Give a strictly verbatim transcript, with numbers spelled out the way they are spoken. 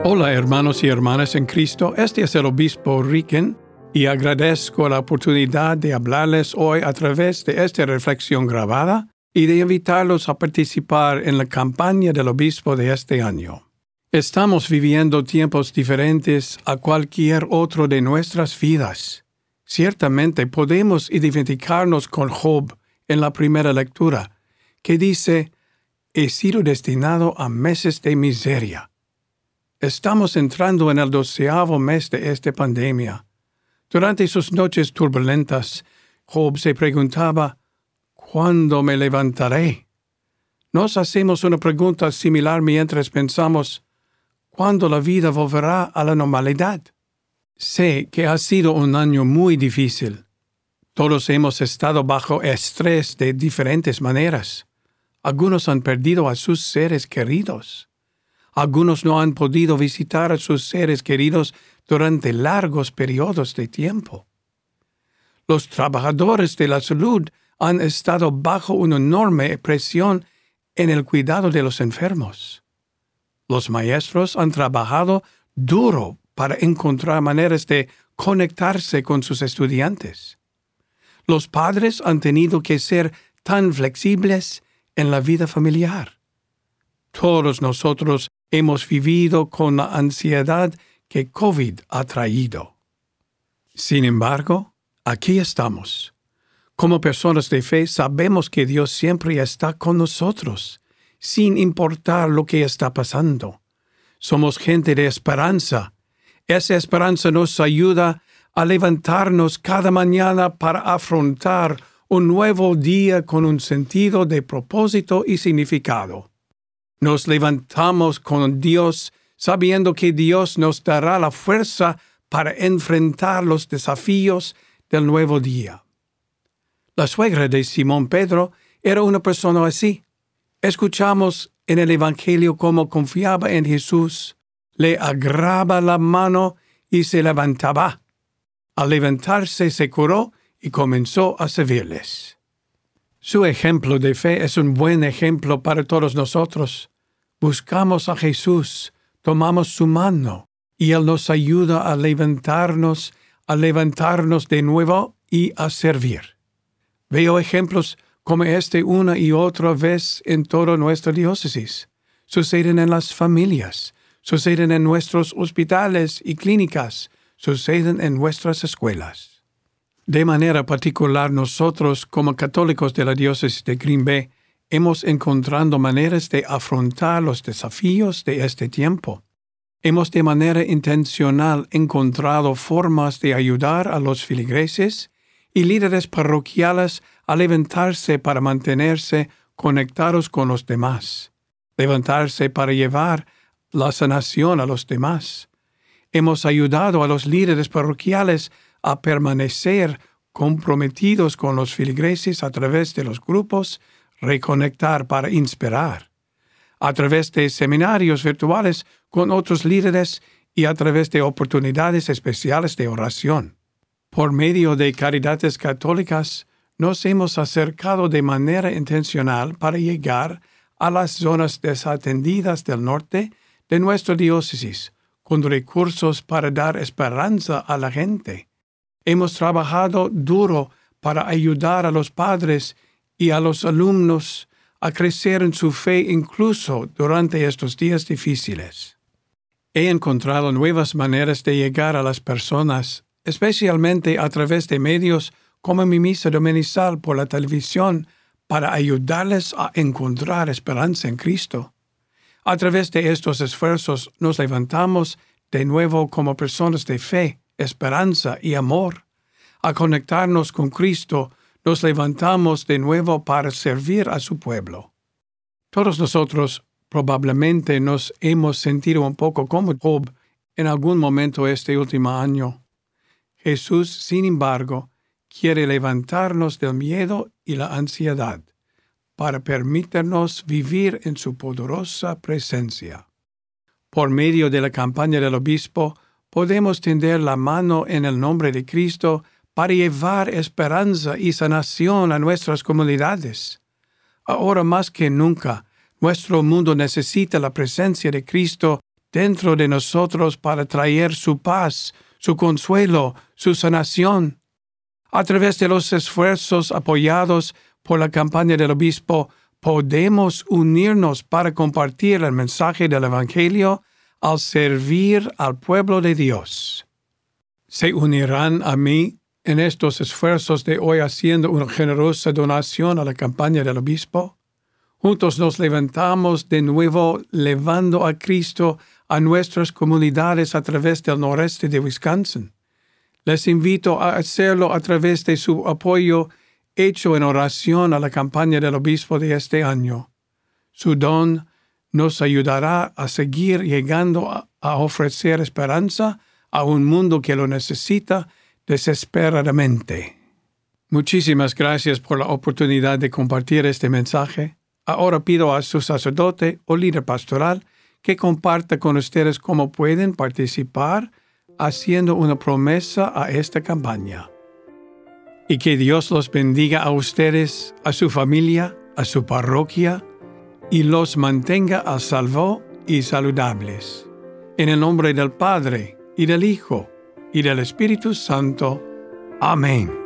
Hola hermanos y hermanas en Cristo, este es el Obispo Ricken y agradezco la oportunidad de hablarles hoy a través de esta reflexión grabada y de invitarlos a participar en la campaña del Obispo de este año. Estamos viviendo tiempos diferentes a cualquier otro de nuestras vidas. Ciertamente podemos identificarnos con Job en la primera lectura, que dice: «He sido destinado a meses de miseria». Estamos entrando en el doceavo mes de esta pandemia. Durante sus noches turbulentas, Job se preguntaba: ¿cuándo me levantaré? Nos hacemos una pregunta similar mientras pensamos: ¿cuándo la vida volverá a la normalidad? Sé que ha sido un año muy difícil. Todos hemos estado bajo estrés de diferentes maneras. Algunos han perdido a sus seres queridos. Algunos no han podido visitar a sus seres queridos durante largos periodos de tiempo. Los trabajadores de la salud han estado bajo una enorme presión en el cuidado de los enfermos. Los maestros han trabajado duro para encontrar maneras de conectarse con sus estudiantes. Los padres han tenido que ser tan flexibles en la vida familiar. Todos nosotros hemos vivido con la ansiedad que COVID ha traído. Sin embargo, aquí estamos. Como personas de fe, sabemos que Dios siempre está con nosotros, sin importar lo que está pasando. Somos gente de esperanza. Esa esperanza nos ayuda a levantarnos cada mañana para afrontar un nuevo día con un sentido de propósito y significado. Nos levantamos con Dios sabiendo que Dios nos dará la fuerza para enfrentar los desafíos del nuevo día. La suegra de Simón Pedro era una persona así. Escuchamos en el Evangelio cómo confiaba en Jesús, le agarraba la mano y se levantaba. Al levantarse se curó y comenzó a servirles. Su ejemplo de fe es un buen ejemplo para todos nosotros. Buscamos a Jesús, tomamos su mano, y Él nos ayuda a levantarnos, a levantarnos de nuevo y a servir. Veo ejemplos como este una y otra vez en toda nuestra diócesis. Suceden en las familias, suceden en nuestros hospitales y clínicas, suceden en nuestras escuelas. De manera particular, nosotros, como católicos de la diócesis de Green Bay, hemos encontrado maneras de afrontar los desafíos de este tiempo. Hemos de manera intencional encontrado formas de ayudar a los feligreses y líderes parroquiales a levantarse para mantenerse conectados con los demás, levantarse para llevar la sanación a los demás. Hemos ayudado a los líderes parroquiales a permanecer comprometidos con los feligreses a través de los grupos Reconectar para Inspirar, a través de seminarios virtuales con otros líderes y a través de oportunidades especiales de oración. Por medio de Caridades Católicas, nos hemos acercado de manera intencional para llegar a las zonas desatendidas del norte de nuestra diócesis, con recursos para dar esperanza a la gente. Hemos trabajado duro para ayudar a los padres y a los alumnos a crecer en su fe incluso durante estos días difíciles. He encontrado nuevas maneras de llegar a las personas, especialmente a través de medios como mi misa dominical por la televisión, para ayudarles a encontrar esperanza en Cristo. A través de estos esfuerzos nos levantamos de nuevo como personas de fe, esperanza y amor. A conectarnos con Cristo, nos levantamos de nuevo para servir a su pueblo. Todos nosotros probablemente nos hemos sentido un poco como Job en algún momento este último año. Jesús, sin embargo, quiere levantarnos del miedo y la ansiedad para permitirnos vivir en su poderosa presencia. Por medio de la campaña del obispo, podemos tender la mano en el nombre de Cristo para llevar esperanza y sanación a nuestras comunidades. Ahora más que nunca, nuestro mundo necesita la presencia de Cristo dentro de nosotros para traer su paz, su consuelo, su sanación. A través de los esfuerzos apoyados por la campaña del obispo, podemos unirnos para compartir el mensaje del Evangelio al servir al pueblo de Dios. ¿Se unirán a mí en estos esfuerzos de hoy haciendo una generosa donación a la campaña del obispo? Juntos nos levantamos de nuevo, llevando a Cristo a nuestras comunidades a través del noreste de Wisconsin. Les invito a hacerlo a través de su apoyo hecho en oración a la campaña del obispo de este año. Su don nos ayudará a seguir llegando a, a ofrecer esperanza a un mundo que lo necesita desesperadamente. Muchísimas gracias por la oportunidad de compartir este mensaje. Ahora pido a su sacerdote o líder pastoral que comparta con ustedes cómo pueden participar haciendo una promesa a esta campaña. Y que Dios los bendiga a ustedes, a su familia, a su parroquia, y los mantenga a salvo y saludables. En el nombre del Padre, y del Hijo, y del Espíritu Santo. Amén.